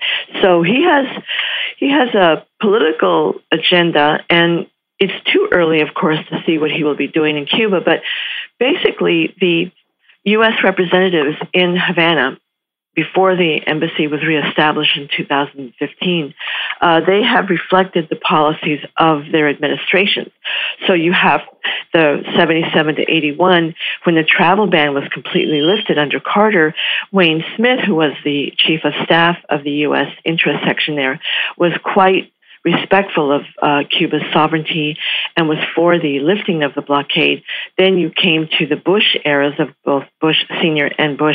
So he has he has a political agenda, and it's too early, of course, to see what he will be doing in Cuba, but basically the U S representatives in Havana, before the embassy was reestablished in two thousand fifteen, uh, they have reflected the policies of their administrations. So you have the seventy-seven to eighty-one, when the travel ban was completely lifted under Carter. Wayne Smith, who was the chief of staff of the U S interest section there, was quite respectful of uh, Cuba's sovereignty and was for the lifting of the blockade. Then you came to the Bush eras of both Bush Senior and Bush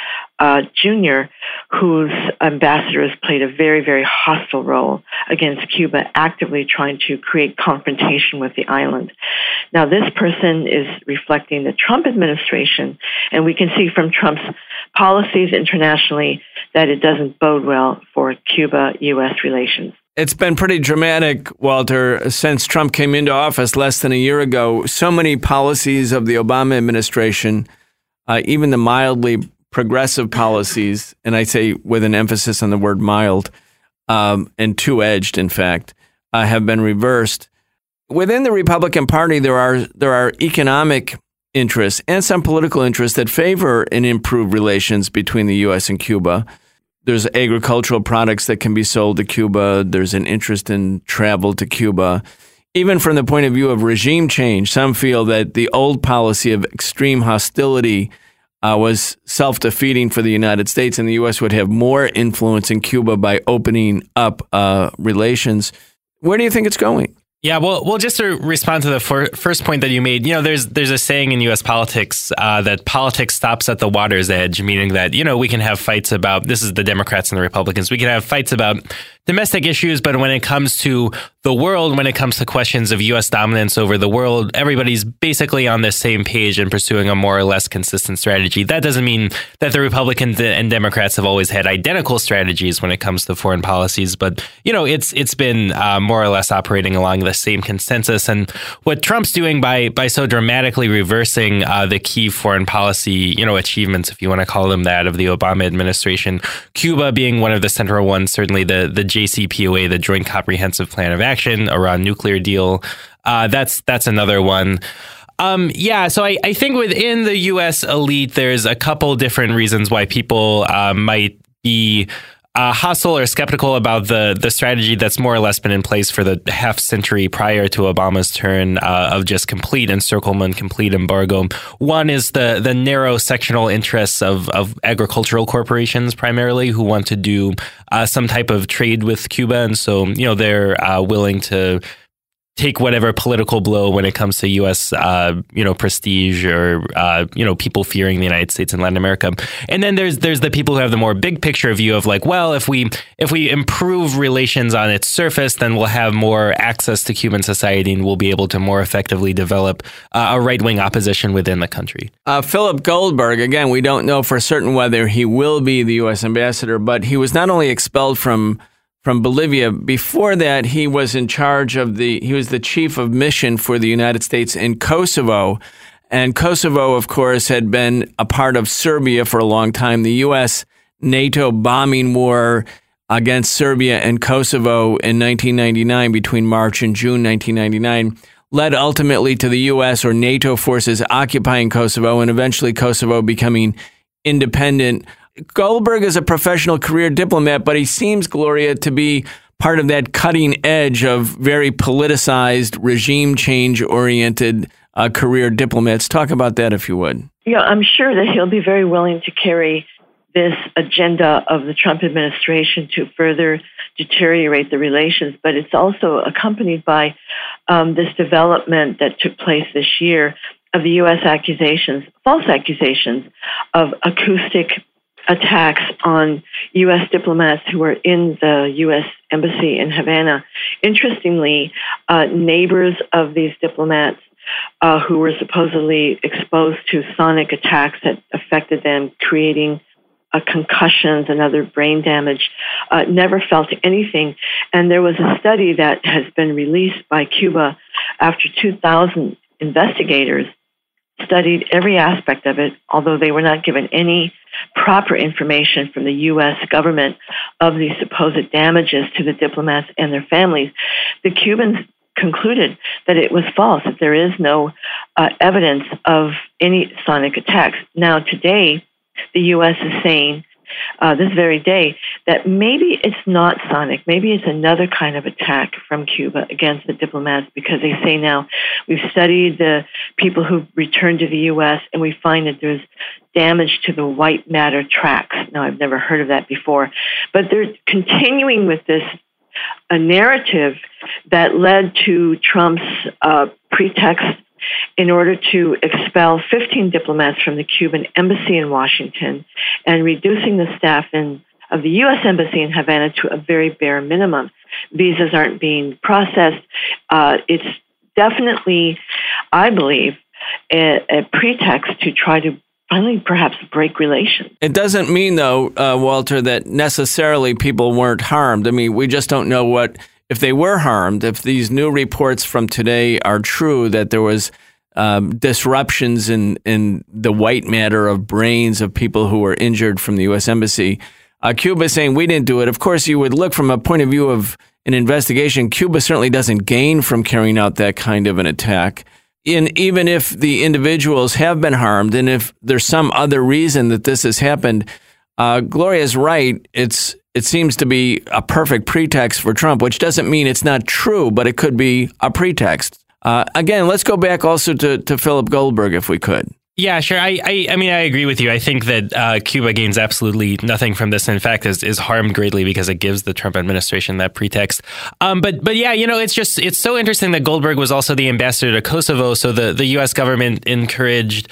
uh, Junior, whose ambassadors played a very, very hostile role against Cuba, actively trying to create confrontation with the island. Now, this person is reflecting the Trump administration, and we can see from Trump's policies internationally that it doesn't bode well for Cuba-U S relations. It's been pretty dramatic, Walter, since Trump came into office less than a year ago. So many policies of the Obama administration, uh, even the mildly progressive policies, and I say with an emphasis on the word mild, um, and two-edged, in fact, uh, have been reversed. Within the Republican Party, there are there are economic interests and some political interests that favor an improved relations between the U S and Cuba. There's agricultural products that can be sold to Cuba. There's an interest in travel to Cuba. Even from the point of view of regime change, some feel that the old policy of extreme hostility uh, was self-defeating for the United States, and the U S would have more influence in Cuba by opening up uh, relations. Where do you think it's going? Yeah, well, well, just to respond to the for, first point that you made, you know, there's there's a saying in U S politics uh, that politics stops at the water's edge, meaning that, you know, we can have fights about, this is the Democrats and the Republicans, we can have fights about domestic issues, but when it comes to the world, when it comes to questions of U S dominance over the world, everybody's basically on the same page and pursuing a more or less consistent strategy. That doesn't mean that the Republicans and Democrats have always had identical strategies when it comes to foreign policies, but you know, it's it's been uh, more or less operating along the same consensus. And what Trump's doing by by so dramatically reversing uh, the key foreign policy, you know, achievements, if you want to call them that, of the Obama administration, Cuba being one of the central ones, certainly the the J C P O A, the Joint Comprehensive Plan of Action, Iran nuclear deal. Uh, that's that's another one. Um, yeah, so I, I think within the U S elite, there's a couple different reasons why people uh, might be uh, hostile or skeptical about the the strategy that's more or less been in place for the half century prior to Obama's turn uh, of just complete encirclement, complete embargo. One is the the narrow sectional interests of, of agricultural corporations primarily who want to do uh, some type of trade with Cuba. And so, you know, they're uh, willing to take whatever political blow when it comes to U S, uh, you know, prestige or, uh, you know, people fearing the United States and Latin America. And then there's there's the people who have the more big picture view of like, well, if we if we improve relations on its surface, then we'll have more access to Cuban society and we'll be able to more effectively develop uh, a right-wing opposition within the country. Uh, Philip Goldberg, again, we don't know for certain whether he will be the U S ambassador, but he was not only expelled from From Bolivia. Before that, he was in charge of the, he was the chief of mission for the United States in Kosovo. And Kosovo, of course, had been a part of Serbia for a long time. The U S NATO bombing war against Serbia and Kosovo in nineteen ninety-nine, between March and June nineteen ninety-nine, led ultimately to the U S or NATO forces occupying Kosovo and eventually Kosovo becoming independent. Goldberg is a professional career diplomat, but he seems, Gloria, to be part of that cutting edge of very politicized, regime change-oriented uh, career diplomats. Talk about that, if you would. Yeah, I'm sure that he'll be very willing to carry this agenda of the Trump administration to further deteriorate the relations, but it's also accompanied by um, this development that took place this year of the U S accusations, false accusations of acoustic attacks on U S diplomats who were in the U S embassy in Havana. Interestingly, uh, neighbors of these diplomats uh, who were supposedly exposed to sonic attacks that affected them, creating uh, concussions and other brain damage, uh, never felt anything. And there was a study that has been released by Cuba after two thousand investigators studied every aspect of it, although they were not given any proper information from the U S government of the supposed damages to the diplomats and their families. The Cubans concluded that it was false, that there is no uh, evidence of any sonic attacks. Now, today, the U S is saying, uh, this very day, that maybe it's not sonic, maybe it's another kind of attack from Cuba against the diplomats, because they say now, we've studied the people who returned to the U S and we find that there's damage to the white matter tracks. Now, I've never heard of that before, but they're continuing with this a narrative that led to Trump's uh, pretext in order to expel fifteen diplomats from the Cuban embassy in Washington and reducing the staff in, of the U S embassy in Havana to a very bare minimum. Visas aren't being processed. Uh, it's definitely, I believe, a, a pretext to try to finally perhaps break relations. It doesn't mean, though, uh, Walter, that necessarily people weren't harmed. I mean, we just don't know what, if they were harmed, if these new reports from today are true, that there was um, disruptions in, in the white matter of brains of people who were injured from the U S embassy. Uh, Cuba is saying we didn't do it. Of course, you would look from a point of view of an investigation. Cuba certainly doesn't gain from carrying out that kind of an attack. In, even if the individuals have been harmed, and if there's some other reason that this has happened, uh, Gloria's right. It's it seems to be a perfect pretext for Trump, which doesn't mean it's not true, but it could be a pretext. Uh, again, let's go back also to, to Philip Goldberg, if we could. Yeah, sure. I, I, I mean, I agree with you. I think that uh, Cuba gains absolutely nothing from this. In fact, is is harmed greatly because it gives the Trump administration that pretext. Um, but but yeah, you know, it's just it's so interesting that Goldberg was also the ambassador to Kosovo. So the, the U S government encouraged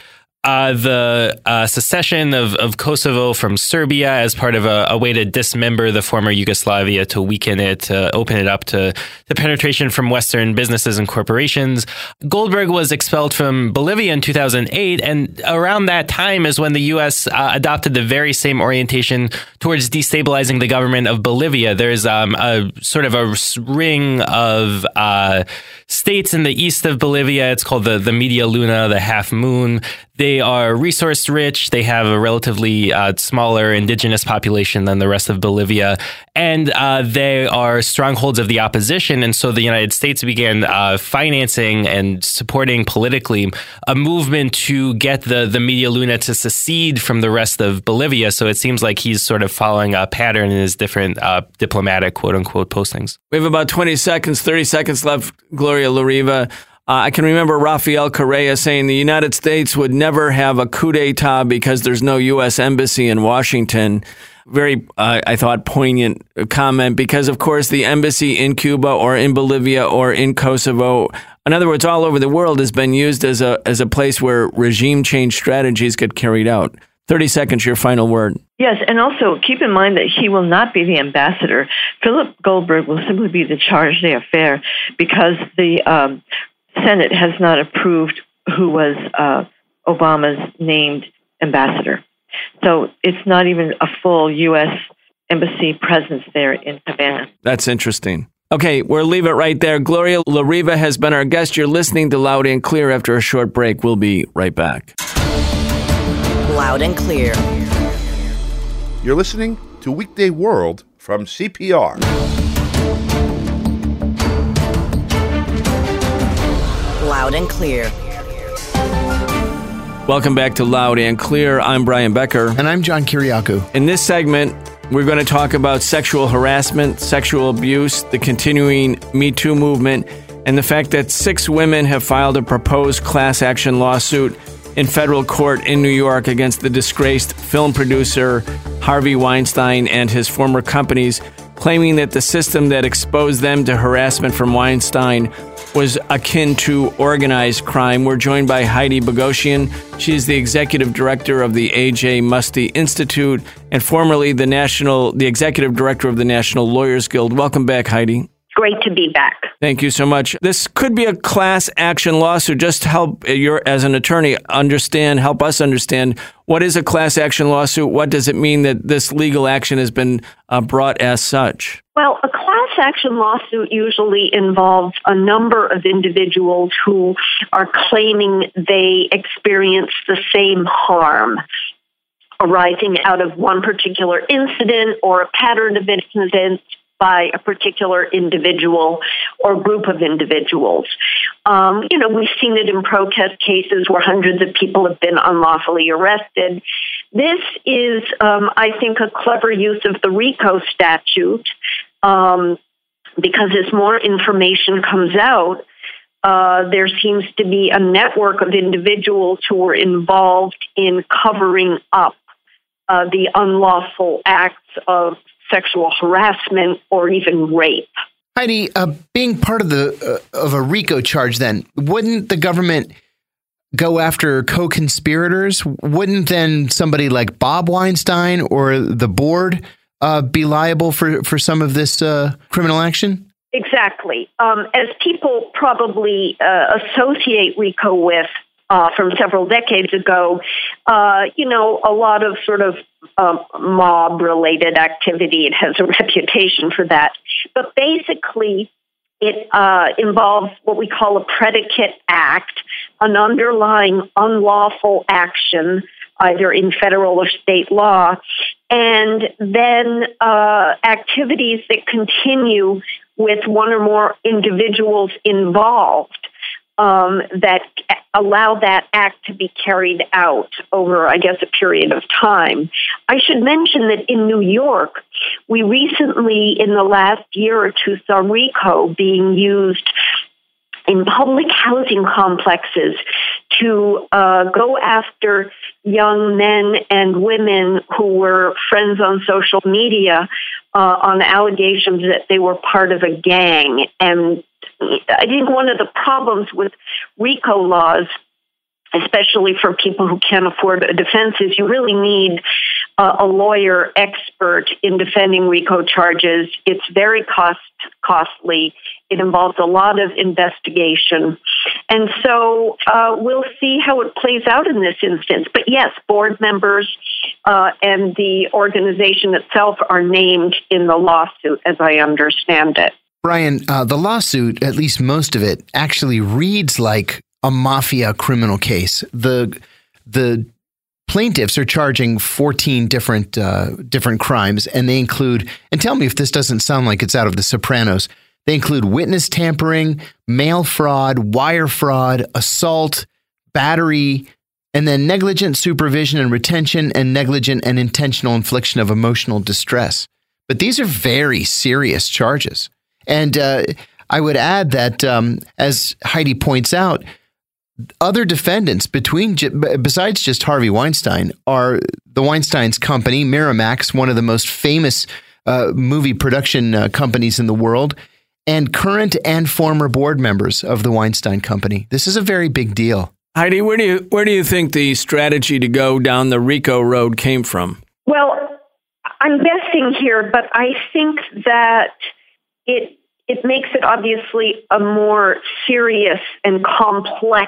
uh, the uh, secession of, of Kosovo from Serbia as part of a, a way to dismember the former Yugoslavia, to weaken it, to open it up to, to penetration from Western businesses and corporations. Goldberg was expelled from Bolivia in two thousand eight, and around that time is when the U S uh, adopted the very same orientation towards destabilizing the government of Bolivia. There's um, a sort of a ring of uh, states in the east of Bolivia. It's called the, the Media Luna, the half moon. They are resource rich. They have a relatively uh, smaller indigenous population than the rest of Bolivia. And uh, they are strongholds of the opposition. And so the United States began uh, financing and supporting politically a movement to get the, the Media Luna to secede from the rest of Bolivia. So it seems like he's sort of following a pattern in his different uh, diplomatic, quote unquote, postings. We have about twenty seconds, thirty seconds left, Gloria La Riva. Uh, I can remember Rafael Correa saying the United States would never have a coup d'etat because there's no U S embassy in Washington. Very, uh, I thought, poignant comment because, of course, the embassy in Cuba or in Bolivia or in Kosovo, in other words, all over the world, has been used as a as a place where regime change strategies get carried out. thirty seconds, your final word. Yes, and also keep in mind that he will not be the ambassador. Philip Goldberg will simply be the charge d'affaires because the um, Senate has not approved who was uh, Obama's named ambassador. So it's not even a full U S embassy presence there in Havana. That's interesting. Okay, we'll leave it right there. Gloria La Riva has been our guest. You're listening to Loud and Clear. After a short break, we'll be right back. Loud and Clear. You're listening to Weekday World from C P R. Loud and Clear. Welcome back to Loud and Clear. I'm Brian Becker. And I'm John Kiriakou. In this segment, we're going to talk about sexual harassment, sexual abuse, the continuing Me Too movement, and the fact that six women have filed a proposed class action lawsuit in federal court in New York against the disgraced film producer Harvey Weinstein and his former companies, claiming that the system that exposed them to harassment from Weinstein was akin to organized crime. We're joined by Heidi Bogosian. She is the executive director of the A J Muste Institute and formerly the national, the executive director of the National Lawyers Guild. Welcome back, Heidi. Great to be back. Thank you so much. This could be a class action lawsuit. Just help your, as an attorney, understand, help us understand, what is a class action lawsuit? What does it mean that this legal action has been uh, brought as such? Well, a class action lawsuit usually involves a number of individuals who are claiming they experience the same harm arising out of one particular incident or a pattern of incidents by a particular individual or group of individuals. Um, you know, we've seen it in protest cases where hundreds of people have been unlawfully arrested. This is, um, I think, a clever use of the RICO statute um, because as more information comes out, uh, there seems to be a network of individuals who were involved in covering up uh, the unlawful acts of sexual harassment or even rape. Heidi, uh, being part of the uh, of a RICO charge, then wouldn't the government go after co-conspirators? Wouldn't then somebody like Bob Weinstein or the board uh, be liable for for some of this uh, criminal action? Exactly. Um, as people probably uh, associate RICO with uh, from several decades ago, uh, you know, a lot of sort of um, mob-related activity. It has a reputation for that. But basically, it uh, involves what we call a predicate act, an underlying unlawful action, either in federal or state law, and then uh, activities that continue with one or more individuals involved um, that allow that act to be carried out over, I guess, a period of time. I should mention that in New York, we recently, in the last year or two, saw RICO being used in public housing complexes to uh, go after young men and women who were friends on social media uh, on allegations that they were part of a gang. And I think one of the problems with RICO laws especially for people who can't afford a defense, is you really need uh, a lawyer expert in defending RICO charges. It's very cost costly. It involves a lot of investigation. And so uh, we'll see how it plays out in this instance. But yes, board members uh, and the organization itself are named in the lawsuit, as I understand it. Brian, uh, the lawsuit, at least most of it, actually reads like a mafia criminal case. The the plaintiffs are charging fourteen different uh, different crimes, and they include, and tell me if this doesn't sound like it's out of The Sopranos, they include witness tampering, mail fraud, wire fraud, assault, battery, and then negligent supervision and retention, and negligent and intentional infliction of emotional distress. But these are very serious charges. And uh, I would add that, um, as Heidi points out, other defendants between besides just Harvey Weinstein are the Weinstein's company, Miramax, one of the most famous uh, movie production uh, companies in the world, and current and former board members of the Weinstein Company. This is a very big deal. Heidi, where do you where do you think the strategy to go down the RICO road came from? Well, I'm guessing here, but I think that it it makes it obviously a more serious and complex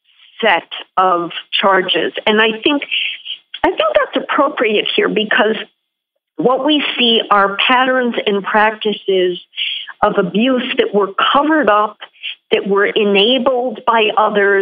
set of charges. And I think I think that's appropriate here, because what we see are patterns and practices of abuse that were covered up, that were enabled by others,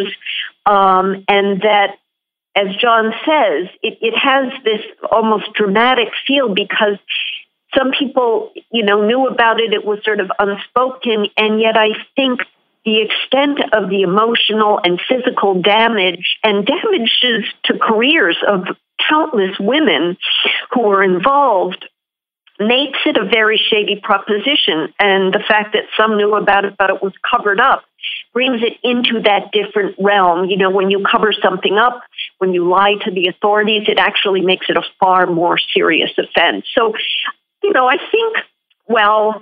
um, and that, as John says, it, it has this almost dramatic feel, because some people, you know, knew about it. It was sort of unspoken. And yet I think the extent of the emotional and physical damage and damages to careers of countless women who were involved makes it a very shady proposition. And the fact that some knew about it, but it was covered up, brings it into that different realm. You know, when you cover something up, when you lie to the authorities, it actually makes it a far more serious offense. So, you know, I think, well,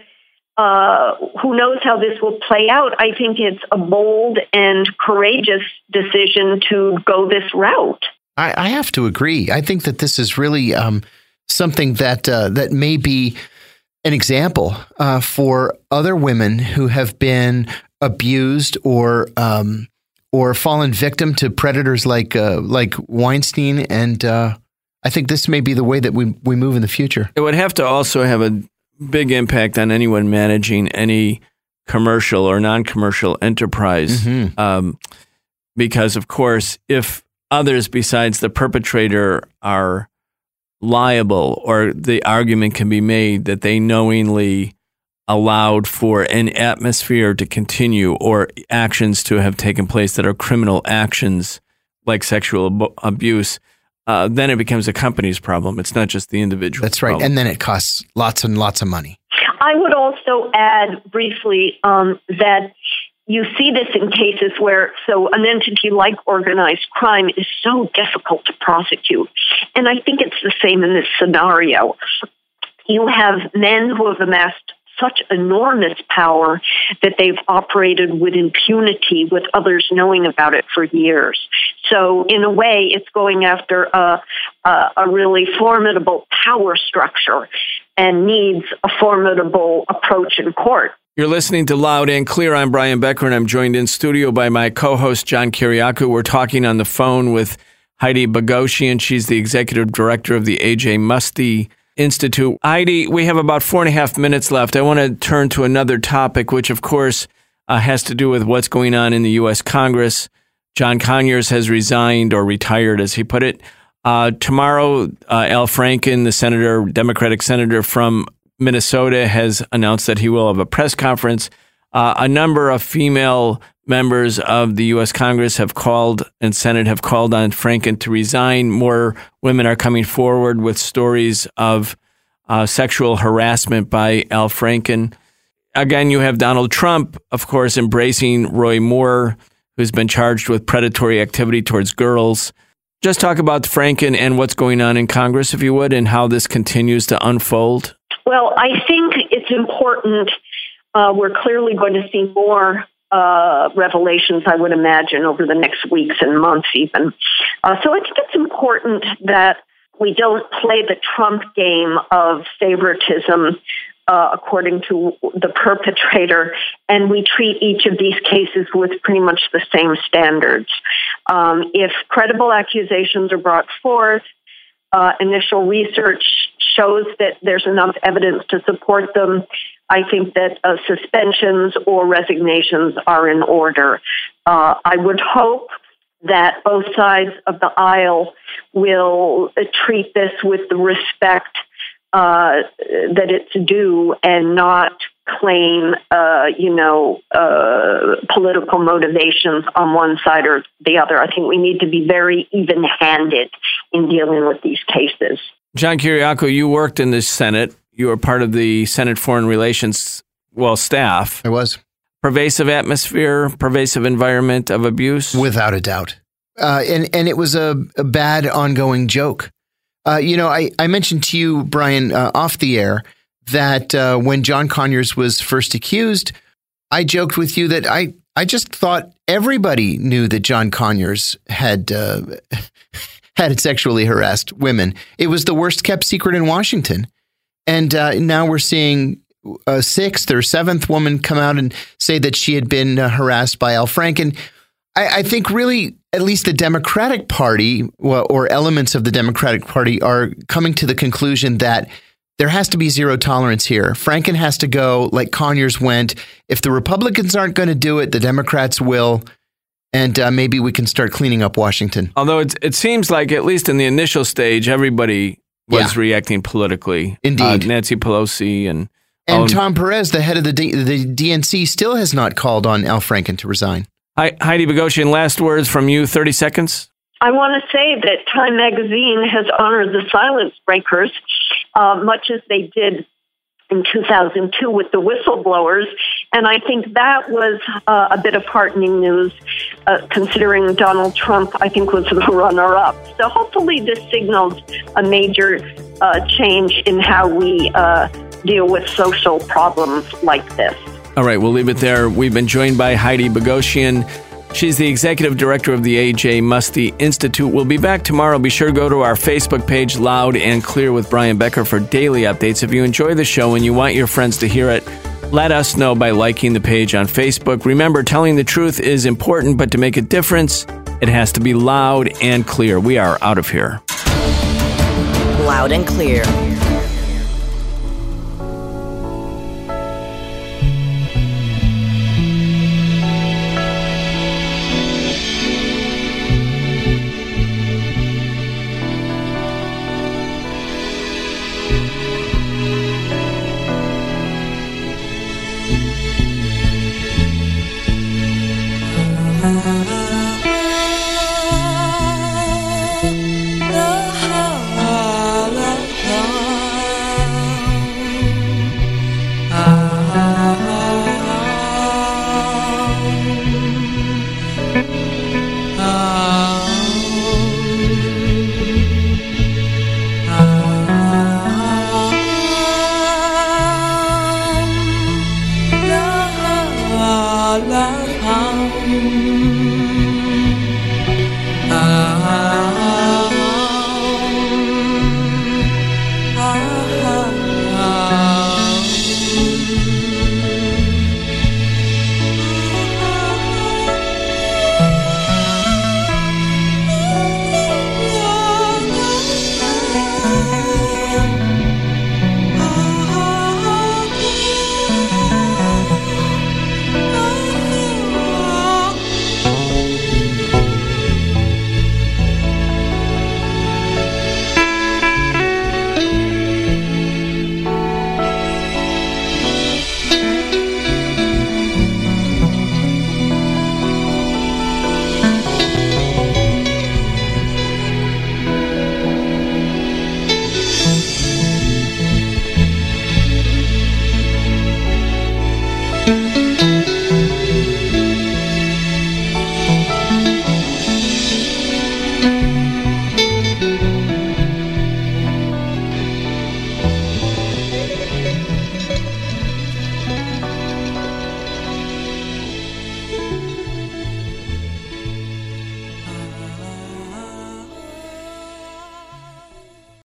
uh, who knows how this will play out? I think it's a bold and courageous decision to go this route. I, I have to agree. I think that this is really um, something that uh, that may be an example uh, for other women who have been abused or um, or fallen victim to predators like uh, like Weinstein, and uh, I think this may be the way that we we move in the future. It would have to also have a big impact on anyone managing any commercial or non-commercial enterprise, mm-hmm. um, because, of course, if others besides the perpetrator are liable, or the argument can be made that they knowingly allowed for an atmosphere to continue or actions to have taken place that are criminal actions like sexual ab- abuse, uh, then it becomes a company's problem. It's not just the individual. That's right. problem. And then it costs lots and lots of money. I would also add briefly um, that you see this in cases where, so an entity like organized crime is so difficult to prosecute. And I think it's the same in this scenario. You have men who have amassed such enormous power that they've operated with impunity, with others knowing about it for years. So in a way, it's going after a, a, a really formidable power structure and needs a formidable approach in court. You're listening to Loud and Clear. I'm Brian Becker, and I'm joined in studio by my co-host, John Kiriakou. We're talking on the phone with Heidi Bogosian. She's the executive director of the A J Muste Institute. Heidi, we have about four and a half minutes left. I want to turn to another topic, which, of course, uh, has to do with what's going on in the U S Congress. John Conyers has resigned, or retired, as he put it. Uh, tomorrow, uh, Al Franken, the senator, Democratic senator from Minnesota, has announced that he will have a press conference. Uh, a number of female members of the U S Congress have called, and Senate have called on Franken to resign. More women are coming forward with stories of uh, sexual harassment by Al Franken. Again, you have Donald Trump, of course, embracing Roy Moore, who's been charged with predatory activity towards girls. Just talk about Franken and what's going on in Congress, if you would, and how this continues to unfold. Well, I think it's important. Uh, we're clearly going to see more uh, revelations, I would imagine, over the next weeks and months even. Uh, so I think it's important that we don't play the Trump game of favoritism uh, according to the perpetrator, and we treat each of these cases with pretty much the same standards. Um, if credible accusations are brought forth, uh, initial research shows that there's enough evidence to support them, I think that uh, suspensions or resignations are in order. Uh, I would hope that both sides of the aisle will uh, treat this with the respect uh, that it's due and not claim, uh, you know, uh, political motivations on one side or the other. I think we need to be very even-handed in dealing with these cases. John Kiriakou, you worked in the Senate. You were part of the Senate Foreign Relations, well, staff. I was. Pervasive atmosphere, pervasive environment of abuse? Without a doubt. Uh, and, and it was a, a bad ongoing joke. Uh, you know, I, I mentioned to you, Brian, uh, off the air, that uh, when John Conyers was first accused, I joked with you that I, I just thought everybody knew that John Conyers had uh, had sexually harassed women. It was the worst kept secret in Washington. And uh, now we're seeing a sixth or seventh woman come out and say that she had been uh, harassed by Al Franken. I, I think really at least the Democratic Party well, or elements of the Democratic Party are coming to the conclusion that there has to be zero tolerance here. Franken has to go like Conyers went. If the Republicans aren't going to do it, the Democrats will. And uh, maybe we can start cleaning up Washington. Although it's, it seems like, at least in the initial stage, everybody was Yeah. reacting politically. Indeed. Uh, Nancy Pelosi and... And um, Tom Perez, the head of the, D- the D N C, still has not called on Al Franken to resign. Hi, Heidi Bogosian, last words from you, thirty seconds. I want to say that Time Magazine has honored the silence breakers, uh, much as they did in two thousand two with the whistleblowers. And I think that was uh, a bit of heartening news, uh, considering Donald Trump, I think, was the runner-up. So hopefully this signals a major uh, change in how we uh, deal with social problems like this. All right, we'll leave it there. We've been joined by Heidi Bogosian. She's the executive director of the A J Muste Institute. We'll be back tomorrow. Be sure to go to our Facebook page, Loud and Clear with Brian Becker, for daily updates. If you enjoy the show and you want your friends to hear it, let us know by liking the page on Facebook. Remember, telling the truth is important, but to make a difference, it has to be loud and clear. We are out of here. Loud and Clear.